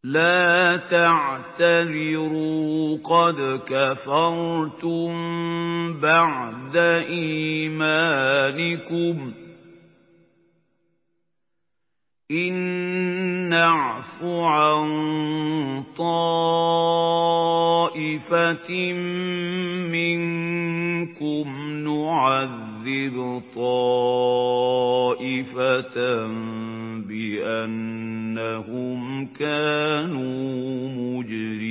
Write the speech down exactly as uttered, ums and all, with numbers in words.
لَا تَعْتَذِرُوا قَدْ كَفَرْتُم بَعْدَ إِيمَانِكُمْ ۚ إِن نَّعْفُ عَن طَائِفَةٍ مِّنكُمْ نُعَذِّبْ طَائِفَةً بِأَنَّهُمْ كَانُوا مُجْرِمِينَ